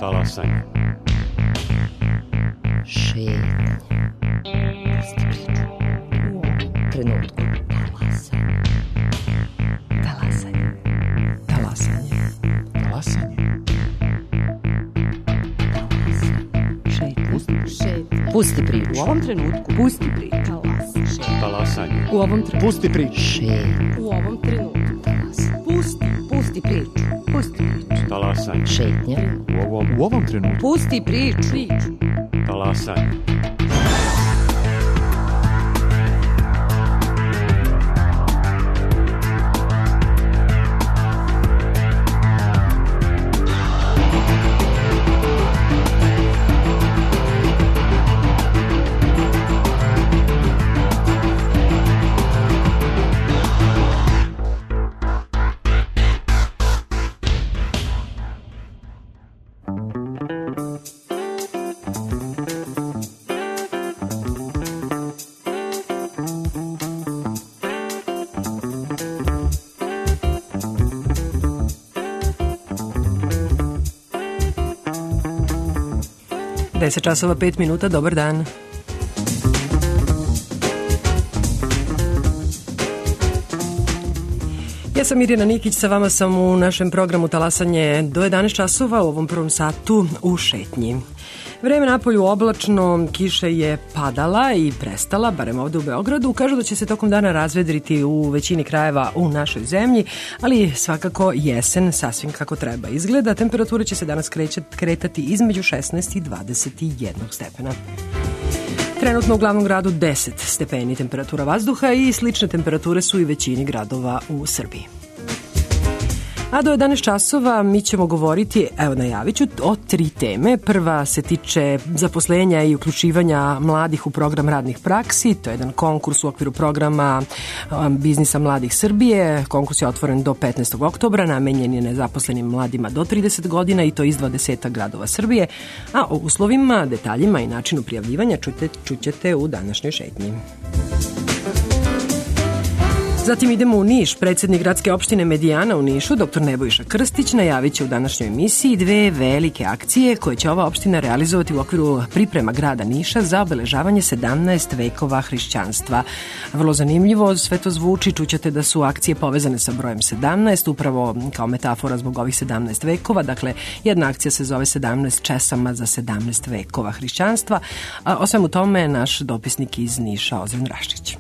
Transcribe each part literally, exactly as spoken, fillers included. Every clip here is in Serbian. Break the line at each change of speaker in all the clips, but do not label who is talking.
Talasanje.
Šetnje. Pusti priču. U ovom trenutku. Talasanje. Talasanje.
Talasanje. Talasanje.
Šetnje.
Šetnje.
Pusti priču.
U ovom trenutku.
Pusti priču.
Talasanje.
Talasanje.
U ovom trenutku.
Pusti priču.
Šetnje.
U ovom trenutku.
Talasanje.
Pusti. Pusti priču. Pusti priču.
Talasanje.
Šetnje.
U ovom, u ovom trenutku.
Pusti priču. Priču.
Talasanje.
deset časova pet minuta, dobar dan. Ja sam Mirjana Nikić, sa vama sam u našem programu Talasanje do jedanaest časova u ovom prvom satu u šetnji. Vreme napolju oblačno, kiša je padala i prestala, barem ovde u Beogradu. Kažu da će se tokom dana razvedriti u većini krajeva u našoj zemlji, ali svakako jesen sasvim kako treba izgleda. Temperature će se danas kretati između šesnaest i dvadeset jedan stepena. Trenutno u glavnom gradu deset stepeni temperatura vazduha i slične temperature su i većini gradova u Srbiji. A do jedanaest časova mi ćemo govoriti, evo najavit ću, o tri teme. Prva se tiče zaposlenja i uključivanja mladih u program radnih praksi. To je jedan konkurs u okviru programa Biznisa mladih Srbije. Konkurs je otvoren do petnaestog oktobra, namenjen je nezaposlenim mladima do trideset godina i to iz dvadeset gradova Srbije. A o uslovima, detaljima i načinu prijavljivanja čute, čućete u današnjoj šetnji. Zatim idemo u Niš. Predsednik gradske opštine Medijana u Nišu, doktor Nebojša Krstić, najavit će u današnjoj emisiji dve velike akcije koje će ova opština realizovati u okviru priprema grada Niša za obeležavanje sedamnaest vekova hrišćanstva. Vrlo zanimljivo, sve to zvuči, čućete da su akcije povezane sa brojem sedamnaest, upravo kao metafora zbog ovih sedamnaest vekova. Dakle, jedna akcija se zove sedamnaest česama za sedamnaest vekova hrišćanstva. A o svemu tome naš dopisnik iz Niša, Ozren Raščić.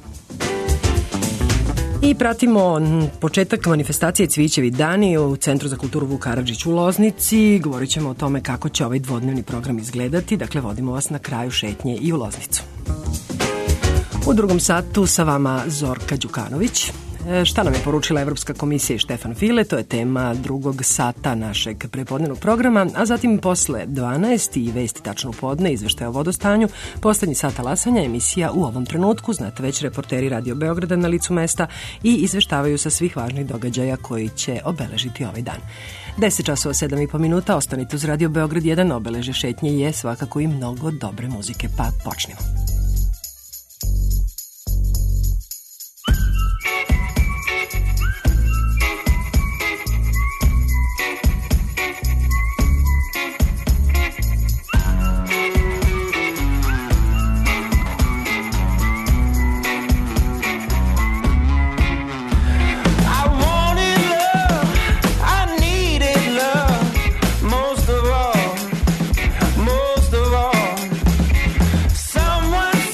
I pratimo početak manifestacije Cvićevi dani u Centru za kulturu Vuk Karadžić u Loznici. Govorit ćemo o tome kako će ovaj dvodnevni program izgledati. Dakle, vodimo vas na kraju šetnje i u Loznicu. U drugom satu sa vama Zorka Đukanović. Šta nam je poručila Evropska komisija i Štefan File, to je tema drugog sata našeg prepodnevnog programa, a zatim posle dvanaest i vesti tačno u podne, izveštaje o vodostanju, poslednji sat Talasanja, emisija u ovom trenutku, znate već reporteri Radio Beograda na licu mesta i izveštavaju sa svih važnih događaja koji će obeležiti ovaj dan. deset časova sedam i po minuta, ostanite uz Radio Beograd jedan, obeleže šetnje je svakako i mnogo dobre muzike, pa počnemo.
Most of all, someone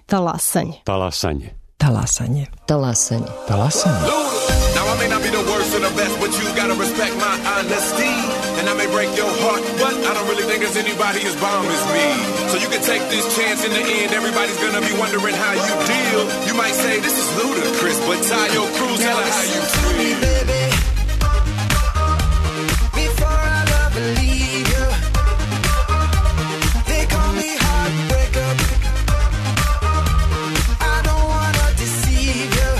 Talasanje.
Talasanje.
Talasanje.
Talasanje.
Talasanje.
Now I may not be the worst or the best, but you gotta respect my honesty. And I may break your heart, but I don't really think there's anybody as bomb as me. So you can take this chance in the end. Everybody's gonna be wondering how you deal. You might say this is ludicrous, but tie your crew, tell her how you feel.
Baby, before I love and leave you, they call me heartbreaker. I don't wanna deceive you.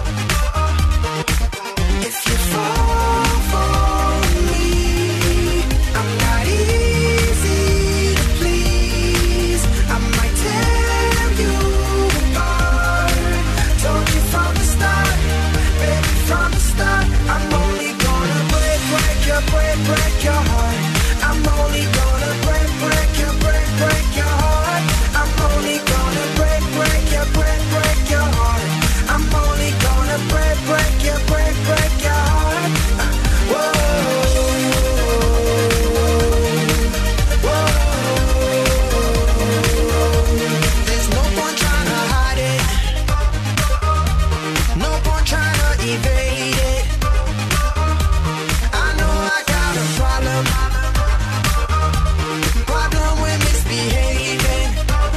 If you fall for me, I'm not easy to please. I might tear you apart. Told you from the start, baby, from the start. I'm only gonna break, break your, break, break your heart. I'm only gonna break, break your, break, break your heart. I'm only gonna break, break your, break, break your heart. I'm only gonna break, break your, break, break your heart. Whoa, whoa. There's no point trying to hide it. No point trying to evade it. I know I got a problem. Problem with misbehaving.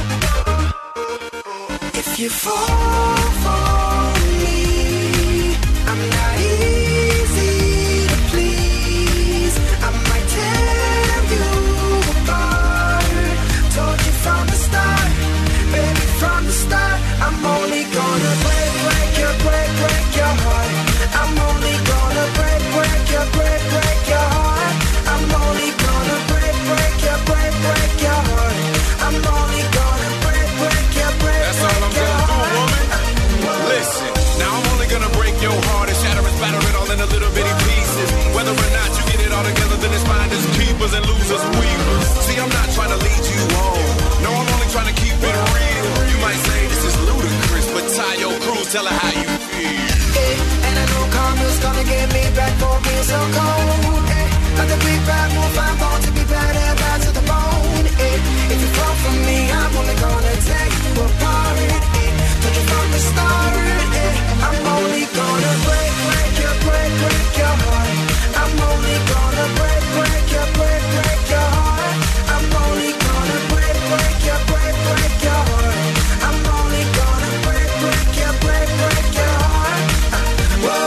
If you fall for me, I'm not easy to please. I might tear you apart. Told you from the start, baby, from the start. I'm only gonna break, break your, break, break your heart. I'm only gonna break, break your, break, break your heart. I'm only gonna break, break your, break, break your heart. I'm only gonna break, break your, break,
That's all I'm
break your
gonna do,
heart.
woman. Listen, now I'm only gonna break your heart and shatter and spatter it all into little bitty pieces. Whether or not you get it all together, then it's finders, keepers, and losers, weavers. See, I'm not trying to lead you on. No, I'm only trying to keep it real. You might say this is ludicrous, but tie your crew, tell her how you feel.
Eh, and I know karma's gonna get me back for being so cold. Eh, like a big bad wolf, I'm born to be bad and bad to the bone. Eh, if you fall for me, I'm only gonna tear you apart. Eh, told you from the start. Eh, I'm only gonna break, break your, break, break your heart. I'm only gonna break, break your, break, break your heart. I'm only gonna break, break your, break, break your heart. I'm only gonna break, break your, break, break your heart. Whoa,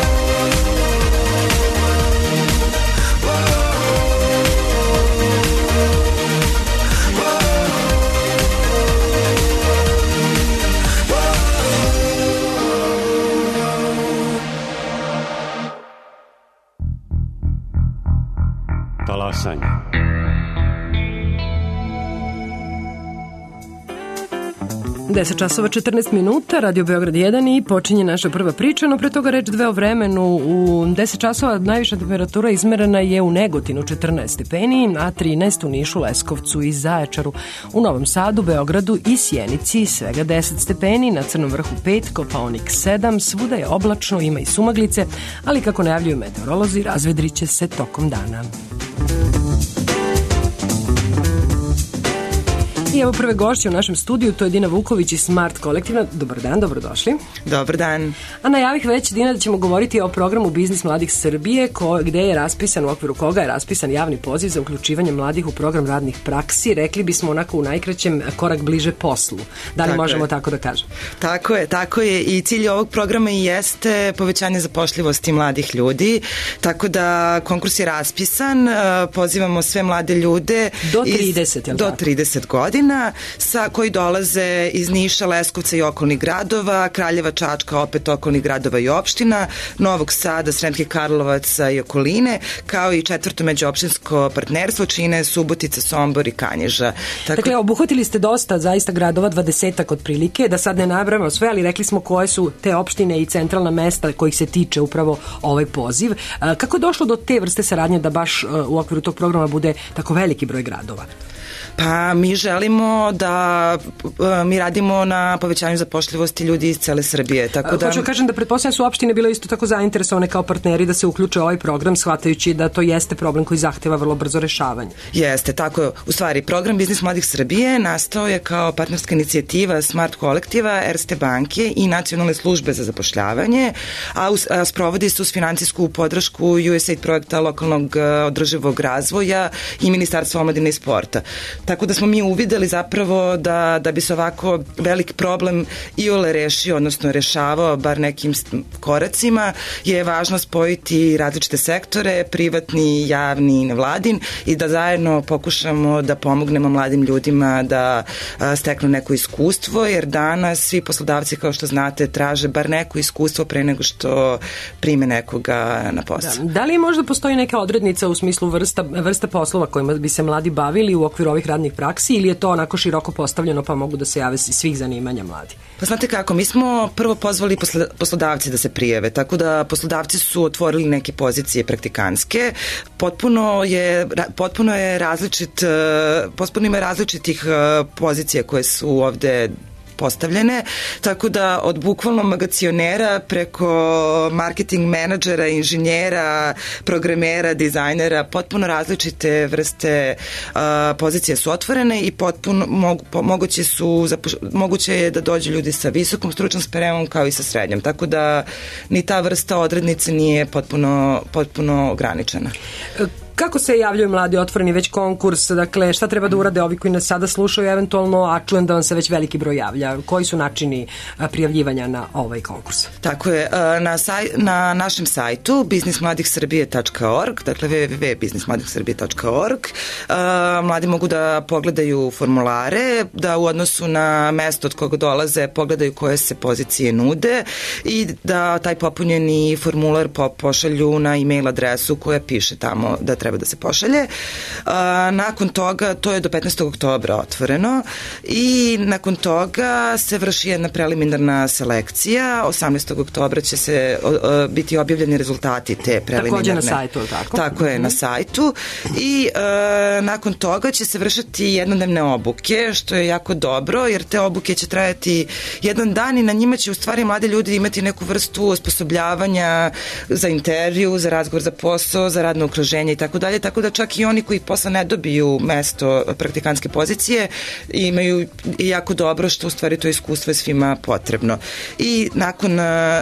Talasanje.
deset časova četrnaest minuta, Radio Beograd jedan i počinje naša prva priča, no pre toga reč dve o vremenu. U deset časova najviša temperatura izmerena je u Negotinu četrnaest stepeni, a trinaest u Nišu, Leskovcu i Zaječaru. U Novom Sadu, Beogradu i Sjenici svega deset stepeni, na Crnom vrhu pet, Kopaonik sedam, svuda je oblačno, ima i sumaglice, ali kako najavljuju meteorolozi, razvedriće se tokom dana. I evo prve gošće u našem studiju, to je Dina Vuković iz Smart kolektiva. Dobar dan, dobrodošli.
Dobar dan.
A najavih već, Dina, da ćemo govoriti o programu Biznis mladih Srbije, ko, gde je raspisan, u okviru koga je raspisan javni poziv za uključivanje mladih u program radnih praksi. Rekli bismo onako u najkraćem korak bliže poslu. Da li tako možemo je. Tako da kažemo?
Tako je, tako je. I cilj ovog programa i jeste povećanje zapošljivosti mladih ljudi. Tako da konkurs je raspisan, pozivamo sve mlade ljude
do trideset,
iz, do trideset godina. Sa, koji dolaze iz Niša, Leskovca i okolnih gradova, Kraljeva, Čačka, opet okolnih gradova i opština, Novog Sada, Sremskih Karlovaca i okoline, kao i četvrto međuopštinsko partnerstvo čine Subotica, Sombor i Kanjiža.
Tako... Dakle, obuhvatili ste dosta zaista gradova, dvadesetak otprilike, da sad ne nabrajamo sve, ali rekli smo koje su te opštine i centralna mesta kojih se tiče upravo ovaj poziv. Kako je došlo do te vrste saradnje da baš u okviru tog programa bude tako veliki broj gradova?
Pa mi želimo da e, mi radimo na povećanju zapošljivosti ljudi iz cele Srbije. Tako da...
Hoću kažem da pretpostavljam su opštine bile isto tako zainteresovane kao partneri da se uključe u ovaj program, shvatajući da to jeste problem koji zahteva vrlo brzo rešavanje.
Jeste, tako je. U stvari, program Biznis mladih Srbije nastao je kao partnerska inicijativa Smart kolektiva, Erste banke i Nacionalne službe za zapošljavanje, a, us, a sprovodi se uz financijsku podršku U S A I D projekta lokalnog održivog razvoja i Ministarstva omladine i sporta. Tako da smo mi uvideli zapravo da, da bi se ovako velik problem iole rešio, odnosno rešavao bar nekim koracima, je važno spojiti različite sektore, privatni, javni i nevladin, i da zajedno pokušamo da pomognemo mladim ljudima da a, steknu neko iskustvo, jer danas svi poslodavci, kao što znate, traže bar neko iskustvo pre nego što prime nekoga na posao.
Da, da li možda postoji neka odrednica u smislu vrsta, vrsta poslova kojima bi se mladi bavili u okviru ovih radnih praksi, ili je to onako široko postavljeno pa mogu da se jave svih zanimanja mladi?
Pa znate kako, mi smo prvo pozvali poslodavci da se prijave, tako da poslodavci su otvorili neke pozicije praktikanske. Potpuno je, potpuno je različit, potpuno ima različitih pozicija koje su ovde postavljene, tako da od bukvalno magacionera preko marketing menadžera, inženjera, programera, dizajnera, potpuno različite vrste uh, pozicije su otvorene i potpuno mogu, po, moguće, su, moguće je da dođu ljudi sa visokom stručnom spremom kao i sa srednjom, tako da ni ta vrsta odrednice nije potpuno, potpuno ograničena.
Kako se javljaju mladi, otvoreni već konkurs, dakle šta treba da urade ovi koji nas sada slušaju eventualno, a čujem da vam se već veliki broj javlja, koji su načini prijavljivanja na ovaj konkurs?
Tako je, na, saj, na našem sajtu biznis mladih srbije tačka org, dakle w w w tačka biznis mladih srbije tačka org, mladi mogu da pogledaju formulare, da u odnosu na mesto od koga dolaze pogledaju koje se pozicije nude i da taj popunjeni formular po, pošalju na e-mail adresu koja piše tamo da treba da se pošalje. A, nakon toga, to je do petnaestog oktobra otvoreno, i nakon toga se vrši jedna preliminarna selekcija. osamnaestog oktobra će se o, o, biti objavljeni rezultati te preliminarne.
Takođe na sajtu, tako?
Tako je, mm-hmm. na sajtu. I e, nakon toga će se vršiti jednodnevne obuke, što je jako dobro, jer te obuke će trajati jedan dan i na njima će u stvari mladi ljudi imati neku vrstu osposobljavanja za intervju, za razgovor za posao, za radno okruženje i tako dalje, tako da čak i oni koji posle ne dobiju mesto praktikantske pozicije imaju jako dobro, što u stvari to iskustvo je svima potrebno. I nakon,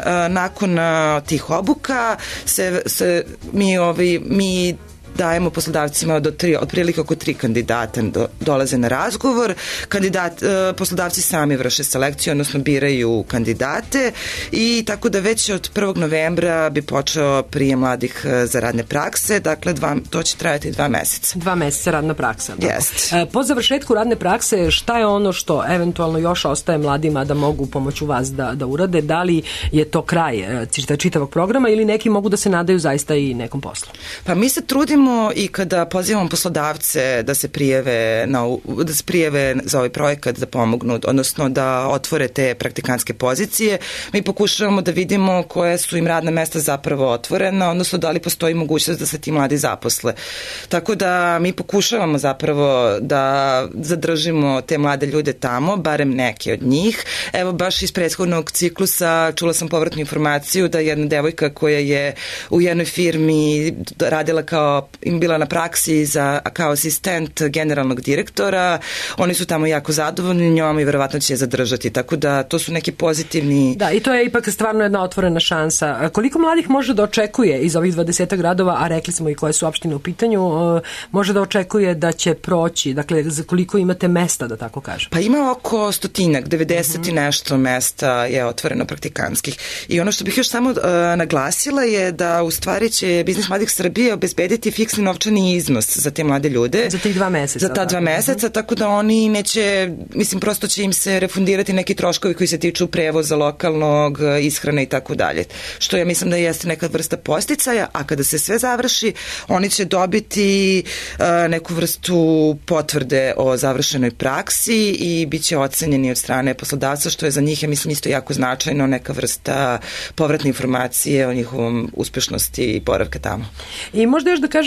nakon tih obuka se, se mi, ovi, mi dajemo poslodavcima do tri, otprilike oko tri kandidata do, dolaze na razgovor. Kandidat, e, poslodavci sami vrše selekciju, odnosno biraju kandidate, i tako da već od prvog novembra bi počeo prijem mladih za radne prakse, dakle dva, to će trajati dva meseca.
Dva meseca radna praksa.
Jest.
E, po završetku radne prakse, šta je ono što eventualno još ostaje mladima da mogu pomoću vas da, da urade? Da li je to kraj čitavog programa ili neki mogu da se nadaju zaista i nekom poslu?
Pa mi se trudimo i kada pozivamo poslodavce da se prijave na, da se prijave za ovaj projekat, da pomognu, odnosno da otvore te praktikantske pozicije, mi pokušavamo da vidimo koje su im radna mesta zapravo otvorena, odnosno da li postoji mogućnost da se ti mladi zaposle. Tako da mi pokušavamo zapravo da zadržimo te mlade ljude tamo, barem neke od njih. Evo, baš iz prethodnog ciklusa čula sam povratnu informaciju da jedna devojka koja je u jednoj firmi radila kao im bila na praksi za, kao asistent generalnog direktora, oni su tamo jako zadovoljni njom i verovatno će je zadržati, tako da to su neki pozitivni...
Da, i to je ipak stvarno jedna otvorena šansa. Koliko mladih može da očekuje iz ovih dvadeset gradova, a rekli smo i koje su opštine u pitanju, može da očekuje da će proći, dakle, za koliko imate mesta, da tako kažem?
Pa ima oko stotinak, devedeset mm-hmm. i nešto mesta je otvoreno praktikanskih. I ono što bih još samo uh, naglasila je da u stvari će Biznis mladih Srbije obezbediti fiksni novčani iznos za te mlade ljude.
Za tih dva meseca.
Za ta dva meseca, tako da oni neće, mislim, prosto će im se refundirati neki troškovi koji se tiču prevoza lokalnog, ishrane i tako dalje. Što ja mislim da jeste neka vrsta posticaja, a kada se sve završi, oni će dobiti uh, neku vrstu potvrde o završenoj praksi i bit će ocenjeni od strane poslodavca, što je za njih, ja mislim, isto jako značajno, neka vrsta povratne informacije o njihovom uspešnosti i boravka tamo.
I možda još da kažemo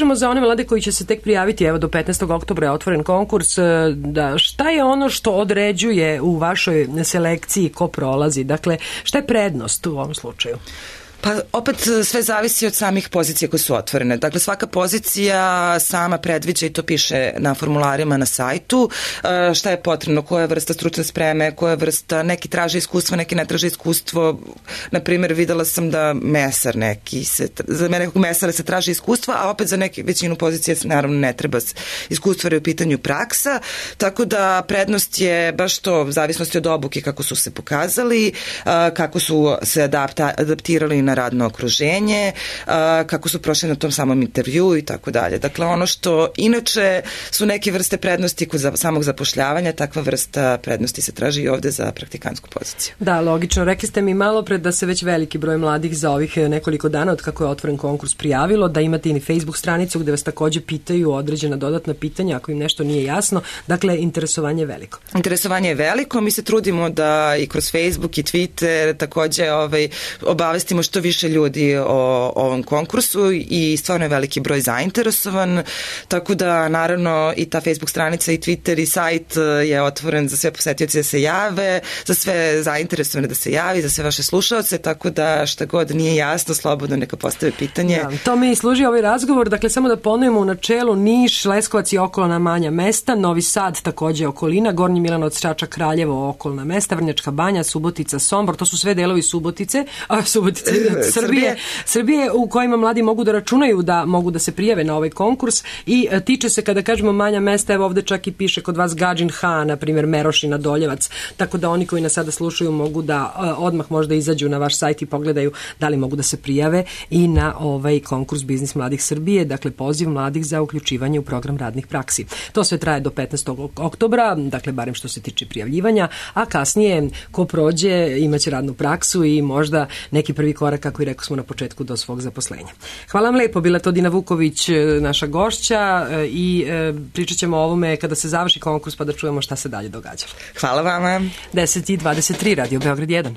pitamo za one mlade koji će se tek prijaviti, evo do petnaestog oktobra je otvoren konkurs, e, da šta je ono što određuje u vašoj selekciji ko prolazi, dakle šta je prednost u ovom slučaju?
Pa opet sve zavisi od samih pozicija koje su otvorene. Dakle, svaka pozicija sama predviđa i to piše na formularima na sajtu, šta je potrebno, koja je vrsta stručne spreme, koja je vrsta, neki traže iskustvo, neki ne traže iskustvo. Naprimjer, videla sam da mesar neki, se, za nekog mesara se traži iskustvo, a opet za neki većinu pozicija naravno ne treba iskustvo, jer je u pitanju praksa, tako da prednost je baš to, u zavisnosti od obuke kako su se pokazali, kako su se adapta, adaptirali na radno okruženje, kako su prošli na tom samom intervju i tako dalje. Dakle, ono što inače su neke vrste prednosti kod samog zapošljavanja, takva vrsta prednosti se traži i ovde za praktikantsku poziciju.
Da, logično. Rekli ste mi malo pred da se već veliki broj mladih za ovih nekoliko dana od kako je otvoren konkurs prijavilo, da imate i Facebook stranicu gde vas takođe pitaju određena dodatna pitanja ako im nešto nije jasno. Dakle, interesovanje je veliko. Interesovanje
je veliko. Mi se trudimo da i kroz Facebook i Twitter takođe ovaj, obavestimo što više ljudi o, o ovom konkursu i stvarno je veliki broj zainteresovan, tako da naravno i ta Facebook stranica i Twitter i sajt je otvoren za sve posetioce da se jave, za sve zainteresovane da se javi, za sve vaše slušaoce, tako da šta god nije jasno, slobodno neka postave pitanje.
Da, to mi služi ovaj razgovor, dakle samo da ponovimo u načelu Niš, Leskovac i okolna manja mesta, Novi Sad takođe okolina, Gornji Milanovac, Čačak, Kraljevo, okolna mesta, Vrnjačka Banja, Subotica, Sombor, to su sve delovi Subotice, a Subotice Srbije, Srbije u kojima mladi mogu da računaju da mogu da se prijave na ovaj konkurs i e, tiče se kada kažemo manja mesta, evo ovde čak i piše kod vas Gadžin Han, na primjer Merošina, Doljevac, tako da oni koji nas sada slušaju mogu da e, odmah možda izađu na vaš sajt i pogledaju da li mogu da se prijave i na ovaj konkurs Biznis mladih Srbije, dakle poziv mladih za uključivanje u program radnih praksi. To sve traje do petnaestog oktobra, dakle barem što se tiče prijavljivanja, a kasnije ko prođe imaće radnu praksu i možda neki prvi korak, kako i rekao smo na početku, do svog zaposlenja. Hvala vam lepo, bila to Dina Vuković, naša gošća, i pričat ćemo o ovome kada se završi konkurs pa da čujemo šta se dalje događa.
Hvala vama.
deset i dvadeset tri, Radio Beograd jedan.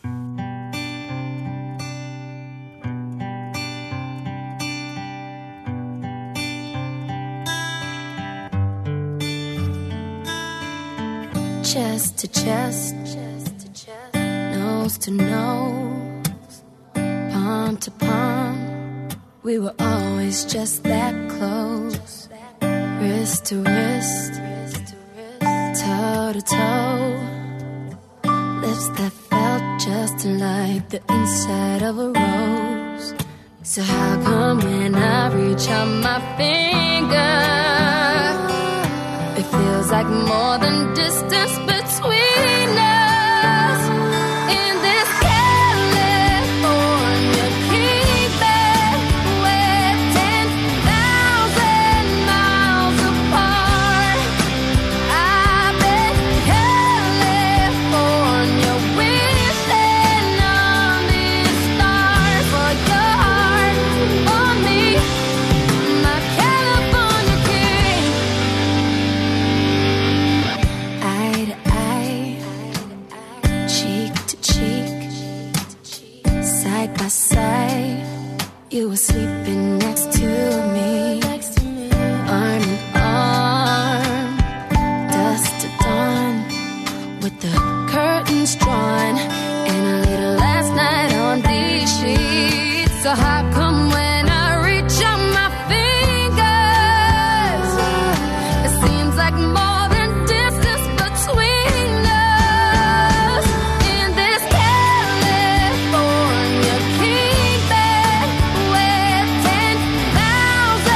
Chest to chest, nose to nose, palm to palm, we were always just that close. Wrist to wrist, toe to toe, lips that felt just like the inside of a rose. So how come when I reach out my finger, it feels like more than distance between us in this California kingdom we're ten thousand miles apart. I've been California wishing on these stars for your heart, for me, my California king. Eye to eye, cheek to cheek, side by side, you were sleeping next to me, arm in arm, dusk to dawn, with the curtains drawn, and a little last night on these sheets. So how come when I reach out my fingers, it seems like more than distance between us in this California kingdom we're ten thousand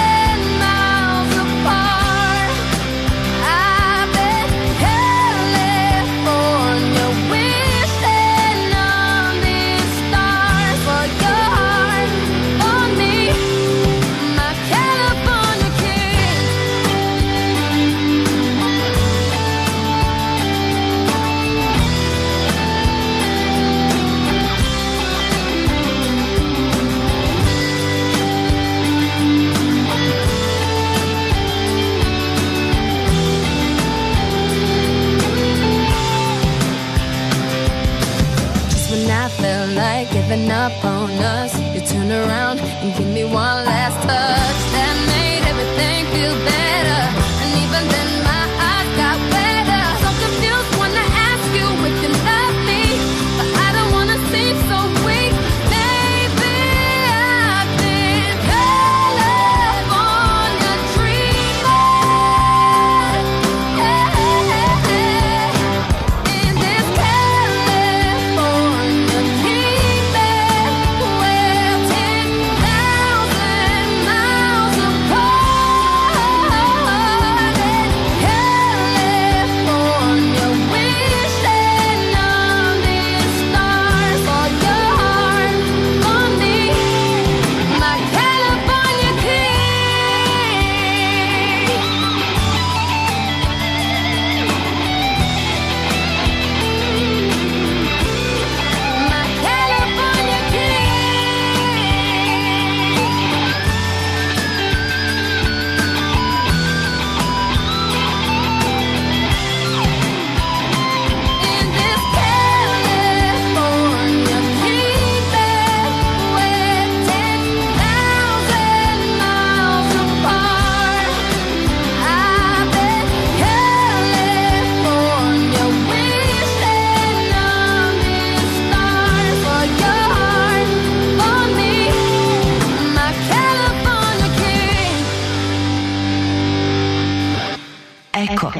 Eko.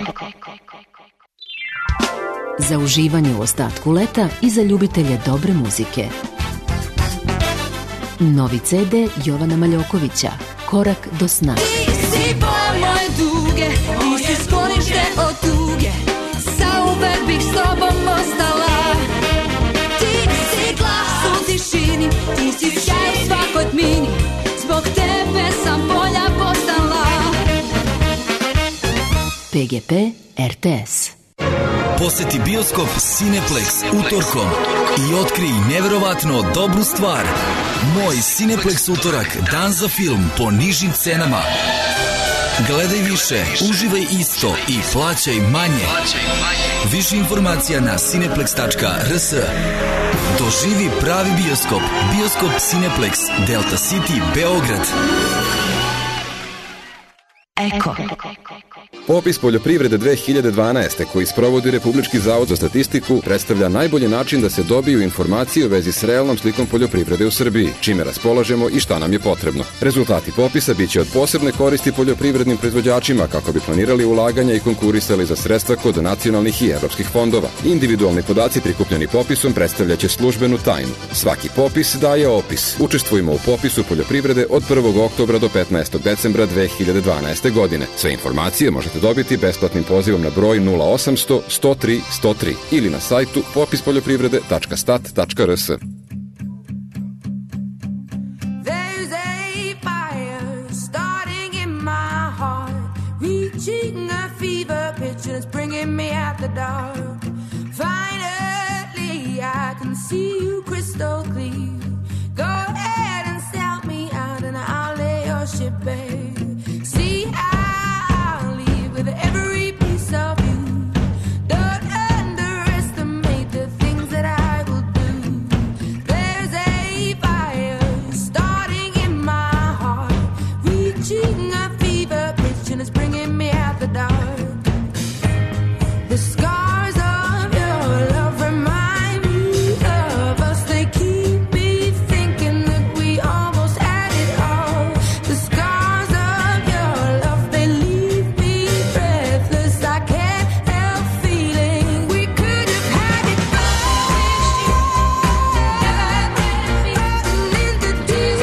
Za uživanje u ostatku leta i za ljubitelje dobre muzike. Novi ce de Jovana Maljokovića, Korak do sna.
Ti si boja moje duge, ti si sklonište od tuge, zauvek bih s tobom ostala. Ti si glas u tišini, ti si sjaj u svakoj tmini, zbog tebe sam bolja postala.
pe ge pe er te es.
Poseti bioskop Cineplex utorkom i otkrij neverovatno dobru stvar. Moj Cineplex utorak, dan za film po nižim cenama. Gledaj više, uživaj isto i plaćaj manje. Više informacija na cineplex tačka er s. Doživi pravi bioskop. Bioskop Cineplex, Delta City, Beograd.
Eko.
Popis poljoprivrede dve hiljade dvanaeste koji sprovodi Republički zavod za statistiku predstavlja najbolji način da se dobiju informacije u vezi s realnom slikom poljoprivrede u Srbiji, čime raspolažemo i šta nam je potrebno. Rezultati popisa biće od posebne koristi poljoprivrednim proizvođačima kako bi planirali ulaganja i konkurisali za sredstva kod nacionalnih i evropskih fondova. Individualni podaci prikupljeni popisom predstavljaće službenu tajnu. Svaki popis daje opis. Učestvujemo u popisu poljoprivrede od prvog oktobra do petnaestog decembra dve hiljade dvanaeste godine. Sve informacije možete dobiti besplatnim pozivom na broj nula osamsto sto tri sto tri ili na sajtu popis poljoprivrede tačka stat tačka er s.
There's a fire starting in my heart, reaching a fever pitch and it's bringing me out the dark. Finally I can see you crystal clear. Go ahead and sell me out and I'll lay your ship bare. See, I'll leave with every piece of you. Don't underestimate the things that I will do. There's a fire starting in my heart, reaching a fever pitch and it's bringing me out the dark. The scars of your love remind me of us. They keep me thinking that we almost had it all. The scars of your love, they leave me breathless. I can't help feeling we could have had it all. In the deep,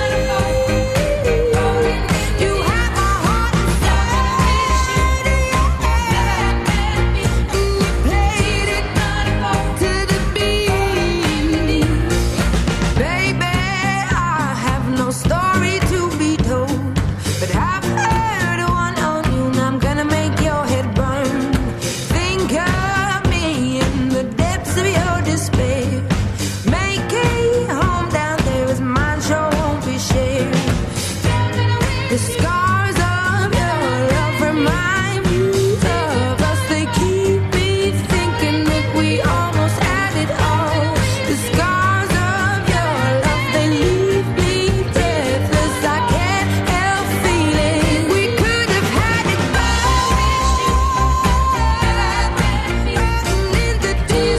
you have my heart inside. And you played it to the beat. Baby, I have no story to be told, but I've heard one on you and I'm gonna make your head burn. Think of me in the depths of your despair. Make a home down there as mine sure won't be shared. The scars of your love remind me of us. They keep me thinking that we almost had it all. The scars of your love, they leave me breathless. I can't help feeling we could have had it all. In the deep,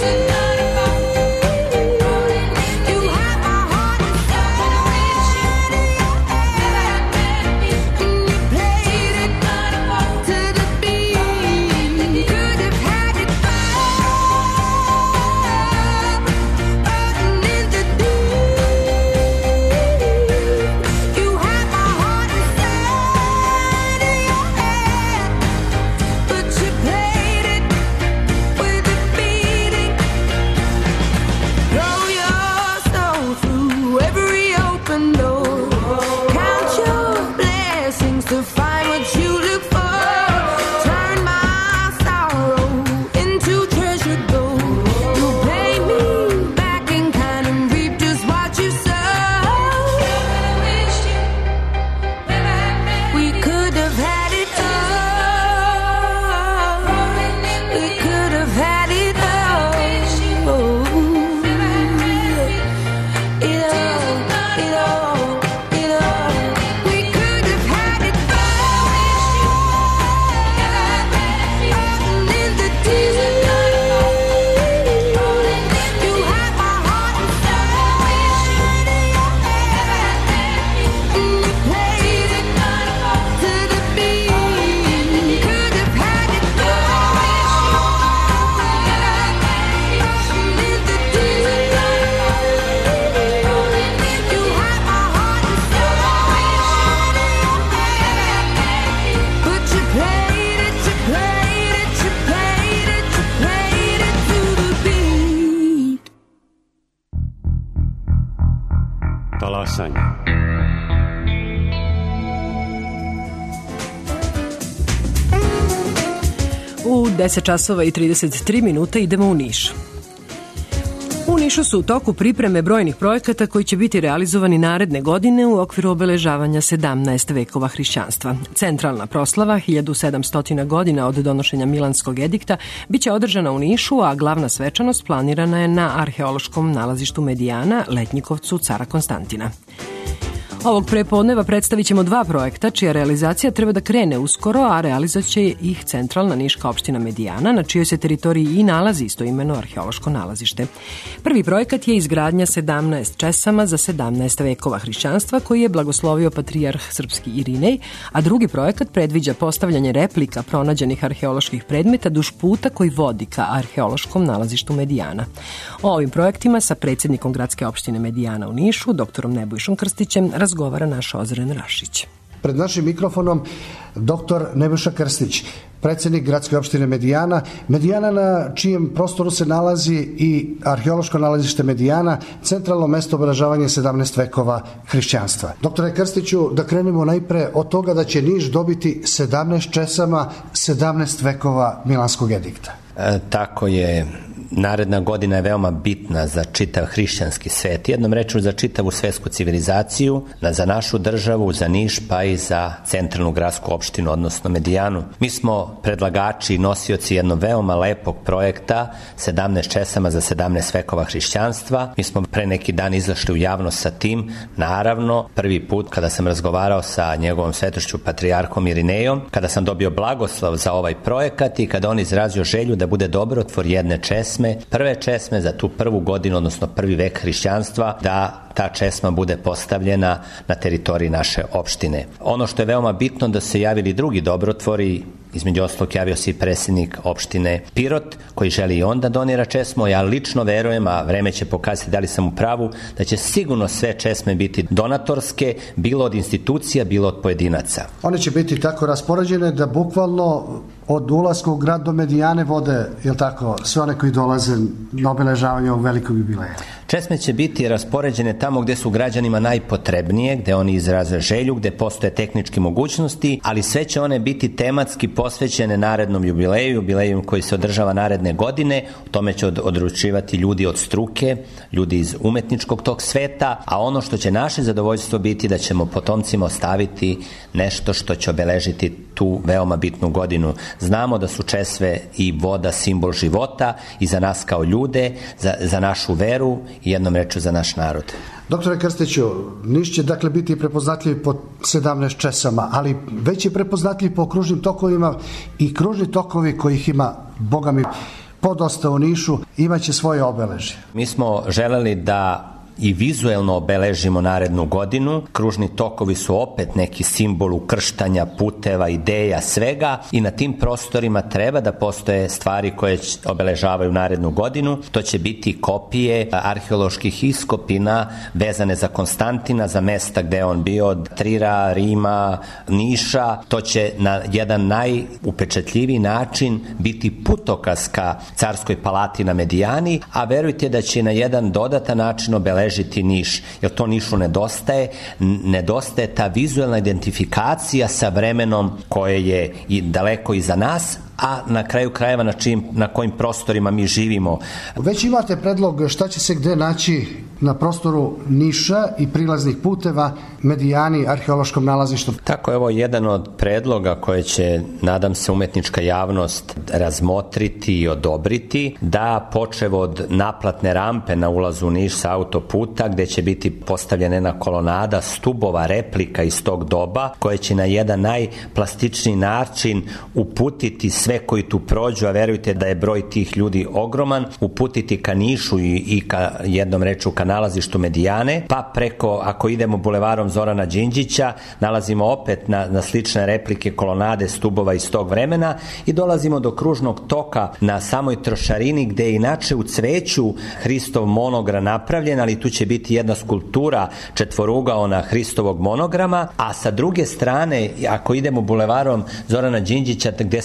you have my heart inside. And you played it to the beat. Could have had it all. In the deep, you have my heart inside of your head, but you played it with a beating. Throw your soul through every open door. Count your blessings to find what you look for. Turn my sorrow into treasured gold. You pay me back in kind and reap just what you sow. We could have had it all. We could have had it all. It all, it all, it all. We could have had it all.
U deset časova i trideset tri minuta idemo u Niš. U Nišu su u toku pripreme brojnih projekata koji će biti realizovani naredne godine u okviru obeležavanja sedamnaest vekova hrišćanstva. Centralna proslava, hiljadu sedamsto godina od donošenja Milanskog edikta, biće održana u Nišu, a glavna svečanost planirana je na arheološkom nalazištu Medijana, Letnjikovcu cara Konstantina. Ovog prepodneva predstavit ćemo dva projekta čija realizacija treba da krene uskoro, a realizoće ih centralna niška opština Medijana, na čijoj se teritoriji i nalazi istoimeno arheološko nalazište. Prvi projekat je izgradnja sedamnaest česama za sedamnaest vekova hrišćanstva koji je blagoslovio patrijarh srpski Irinej, a drugi projekat predviđa postavljanje replika pronađenih arheoloških predmeta duž puta koji vodi ka arheološkom nalazištu Medijana. O ovim projektima sa predsjednikom gradske opštine Medijana u Nišu, doktorom Nebojšom Krstićem, razgovara naš Ozren Rašić.
Pred našim mikrofonom doktor Nebojša Krstić, predsjednik gradske opštine Medijana, Medijana na čijem prostoru se nalazi i arheološko nalazište Medijana, centralno mesto obeležavanja sedamnaest vekova hrišćanstva. Doktore Krstiću, da krenemo najpre od toga da će Niš dobiti sedamnaest česama, sedamnaest vekova Milanskog edikta.
E, tako je. Naredna godina je veoma bitna za čitav hrišćanski svet. Jednom rečju za čitavu svetsku civilizaciju, za našu državu, za Niš, pa i za centralnu gradsku opštinu, odnosno Medijanu. Mi smo predlagači i nosioci jednog veoma lepog projekta sedamnaest česama za sedamnaest vekova hrišćanstva. Mi smo pre neki dan izašli u javnost sa tim. Naravno, prvi put kada sam razgovarao sa njegovom svetošću patrijarhom Irinejom, kada sam dobio blagoslov za ovaj projekat i kada on izrazio želju da bude dobrotvor jedne česme, prve česme za tu prvu godinu, odnosno prvi vek hrišćanstva, da ta česma bude postavljena na teritoriji naše opštine. Ono što je veoma bitno da se javili drugi dobrotvori, između ostalog javio se i predsjednik opštine Pirot, koji želi i on da donira česmu. Ja lično verujem, a vreme će pokazati da li sam u pravu, da će sigurno sve česme biti donatorske, bilo od institucija, bilo od pojedinaca.
One će biti tako raspoređene da bukvalno od ulaska u grad do Medijane vode, je li tako, sve one koji dolaze na obeležavanje ovog velikog jubileja?
Česme će biti raspoređene tamo gde su građanima najpotrebnije, gde oni izraze želju, gde postoje tehničke mogućnosti, ali sve će one biti tematski posvećene narednom jubileju, jubileju koji se održava naredne godine. O tome će odlučivati ljudi od struke, ljudi iz umetničkog tog sveta, a ono što će naše zadovoljstvo biti da ćemo potomcima ostaviti nešto što će obeležiti tu veoma bitnu godinu. Znamo da su česme i voda simbol života i za nas kao ljude, za, za našu veru i jednom rečju za naš narod.
Doktore Krstiću, Niš će dakle biti prepoznatljiv po sedamnaest česama, ali već je prepoznatljiv po kružnim tokovima i kružni tokovi kojih ima, Boga mi, podosta u Nišu, imaće svoje obeležje.
Mi smo želeli da i vizuelno obeležimo narednu godinu. Kružni tokovi su opet neki simbol ukrštanja, puteva, ideja, svega i na tim prostorima treba da postoje stvari koje obeležavaju narednu godinu. To će biti kopije arheoloških iskopina vezane za Konstantina, za mesta gde je on bio, od Trira, Rima, Niša. To će na jedan najupečatljiviji način biti putokaz ka carskoj palati na Medijani, a verujte da će na jedan dodatan način obeležiti Niš, jer to Nišu nedostaje. Nedostaje ta vizualna identifikacija sa vremenom koje je i daleko iza nas, a na kraju krajeva na, čim, na kojim prostorima mi živimo.
Već imate predlog šta će se gde naći na prostoru Niša i prilaznih puteva Medijani, arheološkom nalazištu?
Tako je ovo jedan od predloga koje će, nadam se, umetnička javnost razmotriti i odobriti, da počev od naplatne rampe na ulazu u Niš sa autoputa, gde će biti postavljena jedna kolonada stubova, replika iz tog doba, koje će na jedan najplastičniji način uputiti sve koji tu prođu, a verujte da je broj tih ljudi ogroman, uputiti ka Nišu i, i ka jednom reču ka nalazištu Medijane, pa preko, ako idemo bulevarom Zorana Đinđića, nalazimo opet na, na slične replike kolonade stubova iz tog vremena i dolazimo do kružnog toka na samoj trošarini, gde je inače u cveću Hristov monogram napravljen, ali tu će biti jedna skulptura četvorugaona Hristovog monograma, a sa druge strane, ako idemo bulevarom Zorana Đinđića, gde se ukršta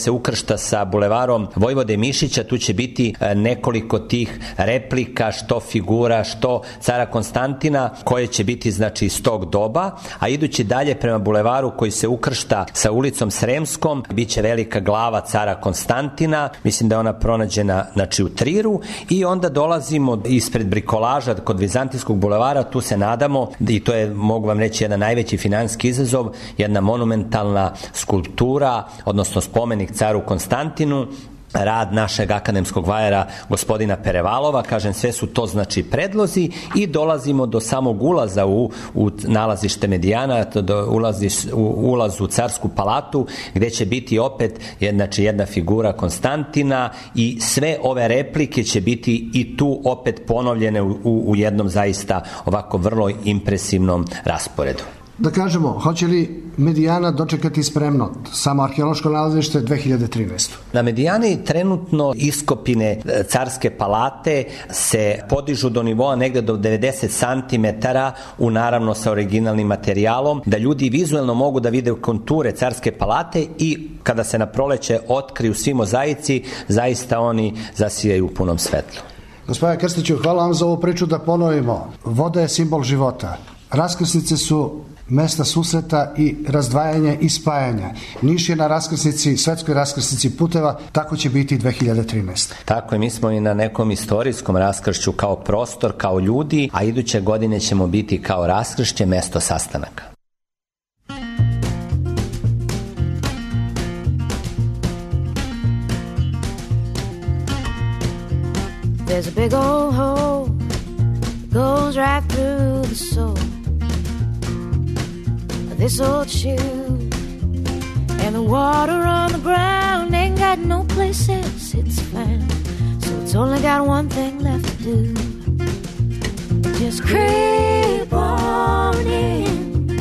raskrsništa sa bulevarom Vojvode Mišića, tu će biti e, nekoliko tih replika, što figura, što cara Konstantina, koje će biti znači iz tog doba, a idući dalje prema bulevaru koji se ukršta sa ulicom Sremskom, bit će velika glava cara Konstantina, mislim da je ona pronađena znači u Triru, i onda dolazimo ispred brikolaža kod Vizantijskog bulevara, tu se nadamo, i to je, mogu vam reći, jedan najveći finansijski izazov, jedna monumentalna skulptura, odnosno spomenik caru Konstantinu, rad našeg akademskog vajara gospodina Perevalova, kažem, sve su to znači predlozi, i dolazimo do samog ulaza u, u nalazište Medijana, do ulazi, u ulaz u Carsku palatu, gde će biti opet znači, jedna figura Konstantina, i sve ove replike će biti i tu opet ponovljene u, u, u jednom zaista ovako vrlo impresivnom rasporedu.
Da kažemo, hoće li Medijana dočekati spremno samo arheološko nalazište dve hiljade trinaeste.
Na Medijani trenutno iskopine Carske palate se podižu do nivoa negde do devedeset santimetara, u naravno sa originalnim materijalom, da ljudi vizuelno mogu da vide konture Carske palate, i kada se na proleće otkriju svi mozaici, zaista oni zasijaju u punom svetlu.
Gospodine Krstiću, hvala vam za ovu priču, da ponovimo. Voda je simbol života. Raskrsnice su mesta susreta i razdvajanja i spajanja. Niš je na raskrsnici, svetskoj raskrsnici puteva, tako će biti i dve hiljade trinaeste.
Tako je, mi smo i na nekom istorijskom raskršću kao prostor, kao ljudi, a iduće godine ćemo biti kao raskršće, mesto sastanaka.
There's a big old hole goes right through the soul of this old shoe, and the water on the ground ain't got no place else it's found, so it's only got one thing left to do. Just creep on in,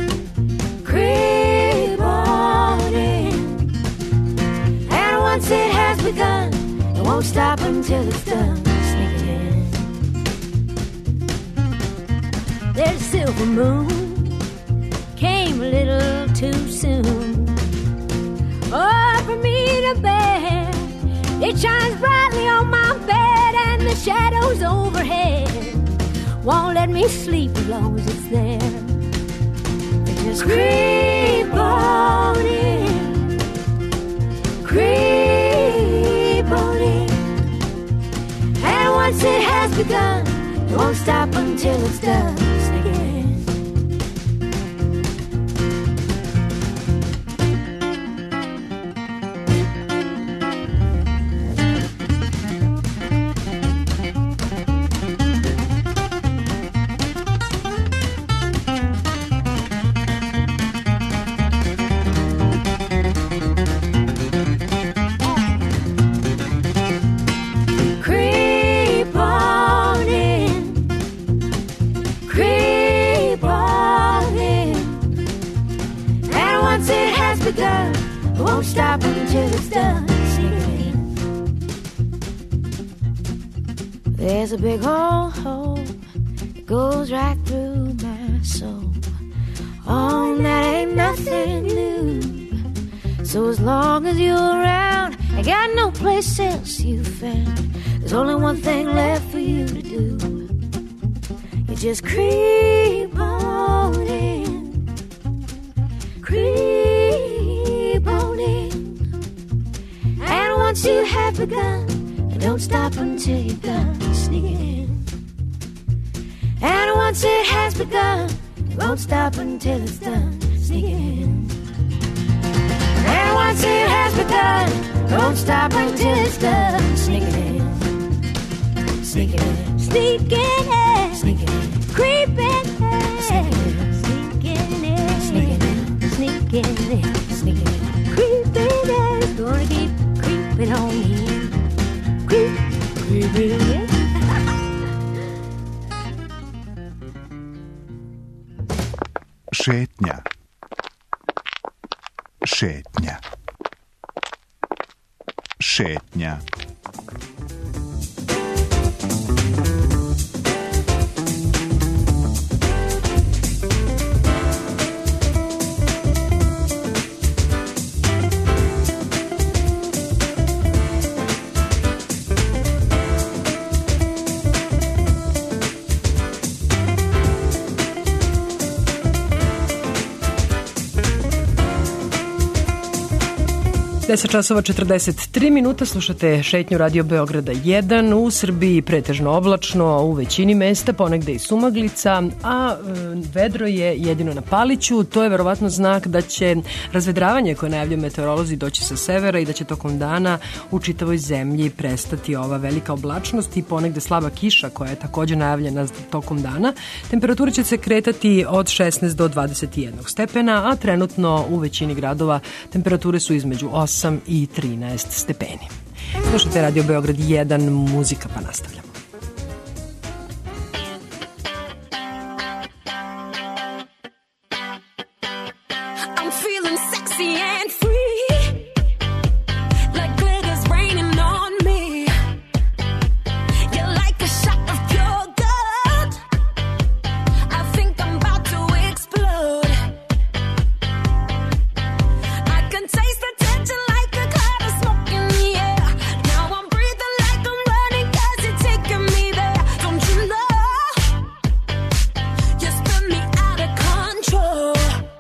creep on in, and once it has begun, it won't stop until it's done. Sneak in. There's a silver moon, came a little too soon. Oh, for me to bear, it shines brightly on my bed, and the shadows overhead won't let me sleep as long as it's there. It just creep on in, creep on in, and once it has begun, it won't stop until it's done. Sneak in. Won't stop until it's done. Singing. There's a big old hole that goes right through my soul. Oh, that ain't nothing new. So as long as you're around, I got no place else you found. There's only one thing left for you to do. You just creep on in, creep on in, and once you have begun, don't stop until you're done. Sneak it in. And once it has begun, it won't stop until it's done. Sneak it in. And once it has begun, don't stop until it's done. Sneak it in. Sneak it in. Sneak it in. Sneak it in. Creep in. Sneak it in. Sneak it in. Sneak it in. Sneak it in. Sneak it in. Creep in. It's gonna keep creeping on in. Creep, creep in.
Šetnja. Šetnja. Šetnja.
deset časova četrdeset tri minuta, slušate šetnju Radio Beograda jedan, u Srbiji pretežno oblačno, u većini mesta, ponegde i sumaglica, a e, vedro je jedino na Paliću. To je verovatno znak da će razvedravanje koje najavljuju meteorolozi doći sa severa i da će tokom dana u čitavoj zemlji prestati ova velika oblačnost i ponegde slaba kiša koja je takođe najavljena tokom dana. Temperatura će se kretati od šesnaest do dvadeset jedan stepena, a trenutno u većini gradova temperature su između osam i trinaest stepeni. Slušajte Radio Beograd jedan, muzika, pa nastavljamo.
I'm feeling sexy and free, like glitter's raining on me. You're like a shot of pure gold. I think I'm about to explode. I can taste the tension like a cloud of smoke in the air. Now I'm breathing like I'm running 'cause you're taking me there. Don't you know? You spin me out of control.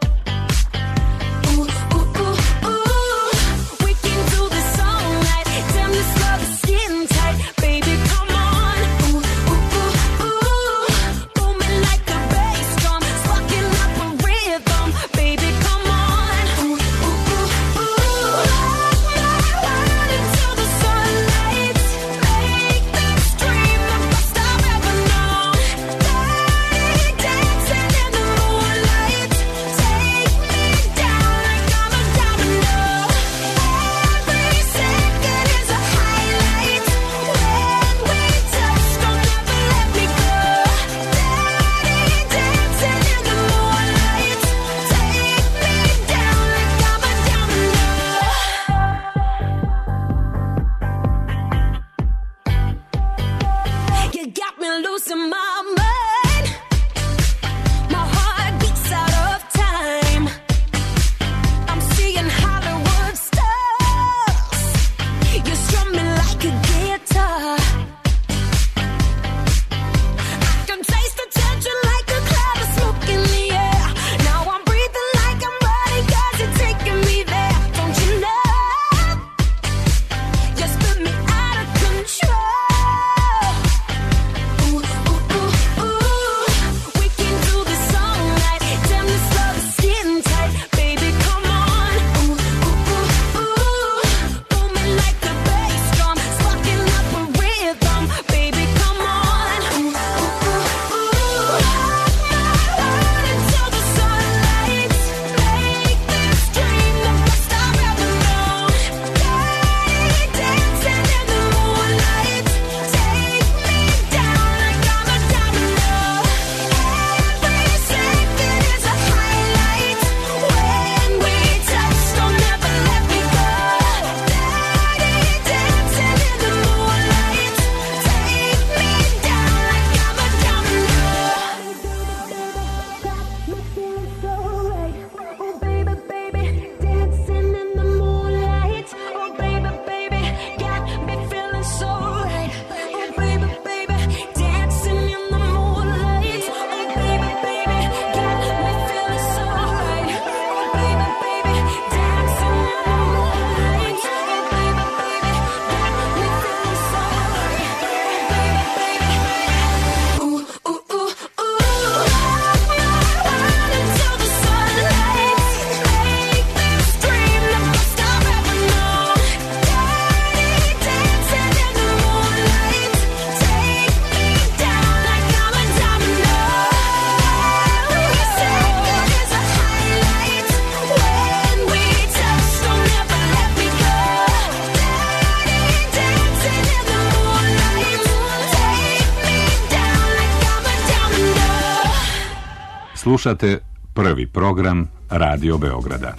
Ooh, ooh, ooh, ooh. We can do this all night. Damn, this love is getting tight. Baby, come on. Ooh, ooh, ooh, ooh. Booming like a bass drum. Sparking up a rhythm. Baby, come on. Ooh, ooh, ooh, ooh. Run until the sunlight. Make this dream the best I've ever known. Dirty dancing in the moonlight. Take me down like I'm a domino. Every second is a highlight. When we touch, don't ever let me go. Dirty dancing in the moonlight. Take me down like I'm a domino. You got me losing my mind. My heart beats out of time. I'm seeing Hollywood stars. You strum me like a guitar. I can taste the tension like a cloud of smoke in the air. Now I'm breathing like I'm running 'cause you're taking me there. Don't you know? You spin me out of control. Ooh, ooh, ooh, ooh. We can do this all night. Damn, this love is getting tight. Baby, come on. Ooh, ooh, ooh, ooh. Booming like a bass drum. Sparking up a rhythm. Baby, come on. Ooh, ooh, ooh, ooh. Run until the sunlight. Make this dream the best I've ever known. Dirty dancing in the moonlight. Take me down like I'm a domino. Every second is a highlight. When we touch, don't ever let me go. Dirty dancing in the moonlight. Take me down like I'm a domino. Me feeling so right. Oh baby, baby, dancing in the moonlight. Oh baby, baby, got me feeling so right. Oh baby, baby, dancing in the moonlight. Oh baby, baby, got me feeling so right. Oh baby, baby, dancing in the moonlight. Oh baby, baby, got me feeling so right. Oh baby, baby, ooh, ooh, ooh, ooh. Run until the sunlight. Make this dream the best I've ever known. Dirty dancing in the moonlight. Take me down like I'm a domino. Every second is a highlight. When we touch, don't ever let me go. Dirty dancing in the moonlight. Take me down like I'm a domino.
Slušate prvi program Radio Beograda.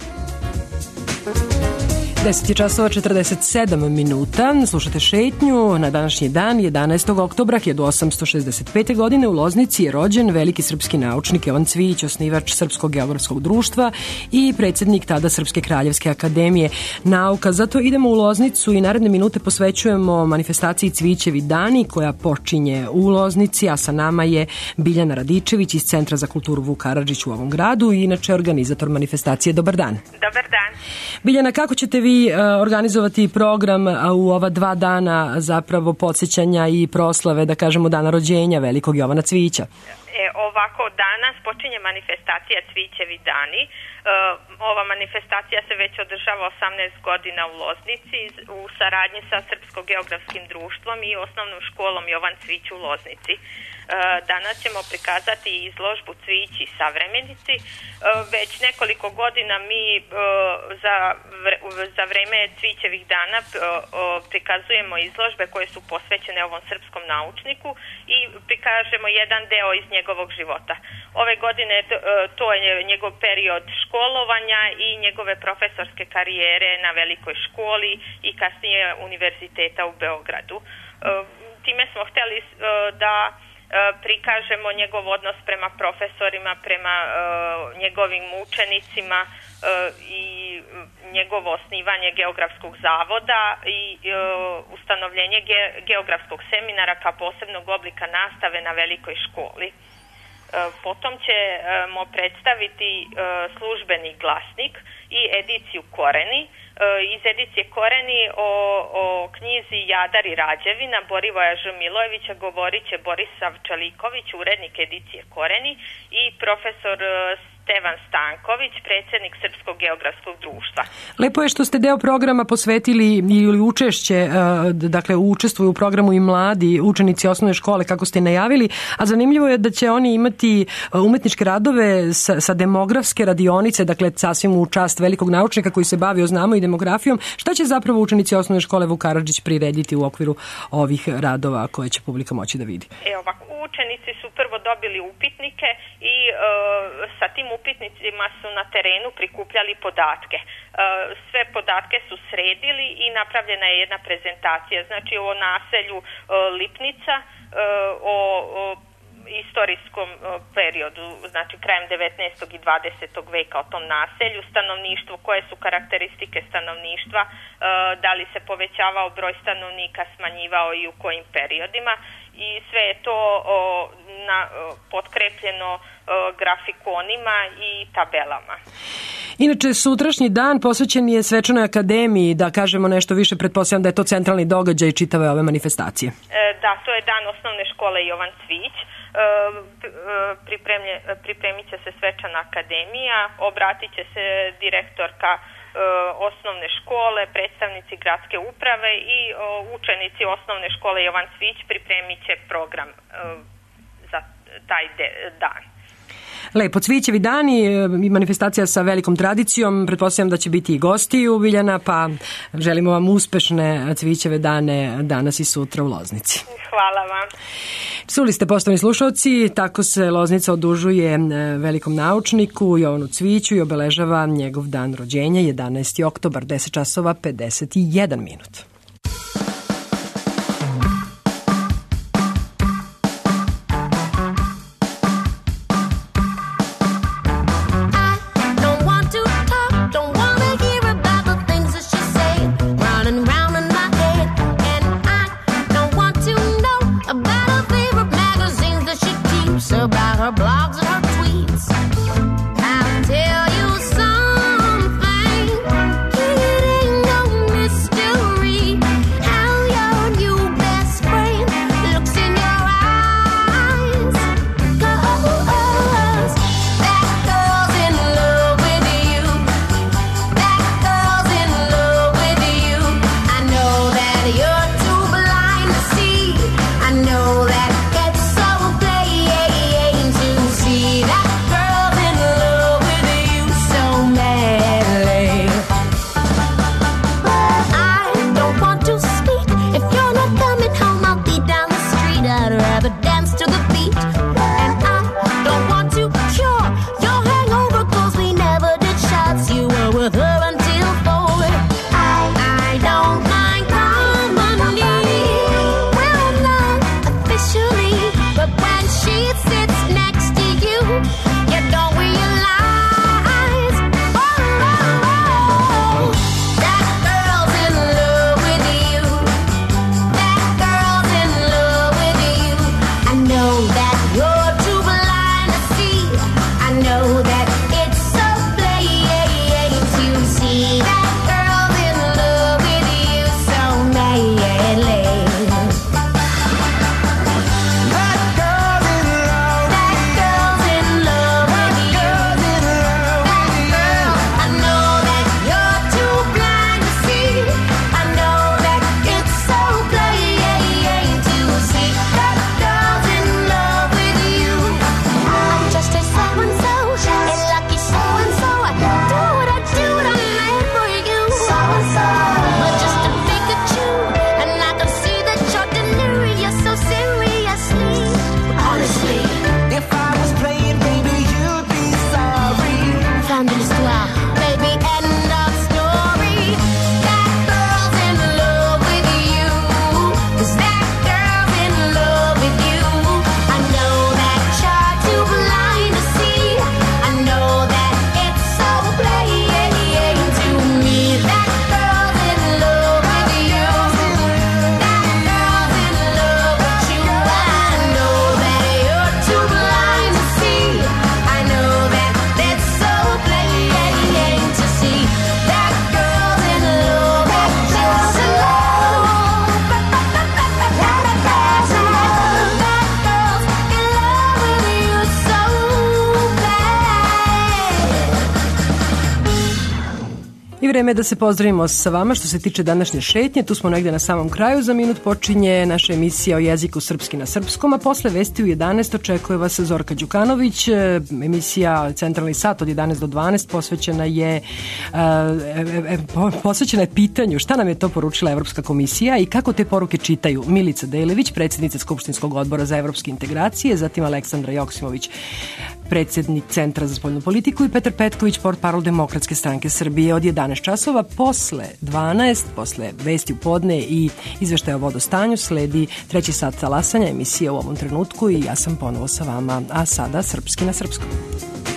deset je časova četrdeset sedam minuta. Slušate šetnju na današnji dan, jedanaestog oktobra hiljadu osamsto šezdeset pete. godine u Loznici je rođen veliki srpski naučnik Jovan Cvijić, osnivač Srpskog geografskog društva i predsjednik tada Srpske kraljevske akademije nauka. Zato idemo u Loznicu i naredne minute posvećujemo manifestaciji Cvijićevi dani koja počinje u Loznici, a sa nama je Biljana Radičević iz Centra za kulturu Vuk Karadžić u ovom gradu i inače organizator manifestacije. Dobar dan.
Dobar dan.
Biljana, kako ćete vi vi uh, organizovati program uh, u ova dva dana zapravo podsjećanja i proslave, da kažemo, dana rođenja velikog Jovana Cvijića?
E, ovako, danas počinje manifestacija Cvijićevi dani. E, ova manifestacija se već održava osamnaest godina u Loznici u saradnji sa Srpsko-geografskim društvom i osnovnom školom Jovan Cvijić u Loznici. E, danas ćemo prikazati izložbu Cvijić i savremenici. E, već nekoliko godina mi e, za, vre, za vreme Cvijićevih dana e, prikazujemo izložbe koje su posvećene ovom srpskom naučniku i prikažemo jedan deo iz njegovog života. Ove godine to je njegov period školovanja i njegove profesorske karijere na velikoj školi i kasnije univerziteta u Beogradu. Time smo htjeli da prikažemo njegov odnos prema profesorima, prema njegovim učenicima i njegovo osnivanje geografskog zavoda i ustanovljenje geografskog seminara kao posebnog oblika nastave na velikoj školi. Potom ćemo predstaviti službeni glasnik i ediciju Koreni. Iz edicije Koreni o, o knjizi Jadar i Rađevina Borivoja Ž. Milojevića govorit će Borisav Čaliković, urednik edicije Koreni, i profesor Stevan Stanković, predsjednik Srpskog geografskog društva.
Lepo je što ste deo programa posvetili ili učešće, dakle učestvuju u programu i mladi učenici osnovne škole, kako ste najavili, a zanimljivo je da će oni imati umetničke radove sa, sa demografske radionice, dakle sasvim u čast velikog naučnika koji se bavio, znamo, i demografijom. Šta će zapravo učenici osnovne škole Vuk Karadžić prirediti u okviru ovih radova koje će publika moći da vidi?
E, ovako, učenici su prvo dobili upitnike i e, sa tim upitnicima su na terenu prikupljali podatke. E, sve podatke su sredili i napravljena je jedna prezentacija, znači o naselju e, Lipnica, e, o, o istorijskom periodu, znači krajem devetnaestog i dvadesetog veka, o tom naselju, stanovništvo, koje su karakteristike stanovništva, da li se povećavao broj stanovnika, smanjivao i u kojim periodima, i sve je to na, potkrepljeno grafikonima i tabelama.
Inače, sutrašnji dan posvećen je Svečanoj akademiji, da kažemo nešto više, pretpostavljam da je to centralni događaj čitave ove manifestacije.
Da, to je dan osnovne škole Jovan Cvijić. Pripremlje, pripremit će se Svečana akademija, obratit će se direktorka osnovne škole, predstavnici gradske uprave i učenici osnovne škole Jovan Cvijić pripremit će program za taj dan.
Lepo, Cvijićevi dani i manifestacija sa velikom tradicijom, pretpostavljam da će biti i gostiju, Biljana, pa želimo vam uspešne Cvijićeve dane danas i sutra u Loznici.
Hvala vam.
Čuli ste, poštovani slušalci, tako se Loznica odužuje velikom naučniku Jovanu Cvijiću i obeležava njegov dan rođenja, jedanaesti oktobar, deset časova pedeset jedan minut.
About her blogs and her tweets, I'll tell you something. It ain't no mystery.
I vreme je da se pozdravimo sa vama što se tiče današnje šetnje. Tu smo negde na samom kraju. Za minut počinje naša emisija o jeziku srpski na srpskom, a posle vesti u jedanaest očekuje vas Zorka Đukanović. Emisija Centralni sat od jedanaest do dvanaest posvećena je, e, e, posvećena je pitanju šta nam je to poručila Evropska komisija i kako te poruke čitaju Milica Delević, predsjednica Skupštinskog odbora za evropske integracije, zatim Aleksandra Joksimović, predsjednik Centra za spoljnu politiku i Petar Petković, portparol Demokratske stranke Srbije od jedanaest časova. Posle dvanaest, posle vesti u podne i izveštaja o vodostanju sledi treći sat talasanja emisije u ovom trenutku i ja sam ponovo sa vama, a sada srpski na srpskom.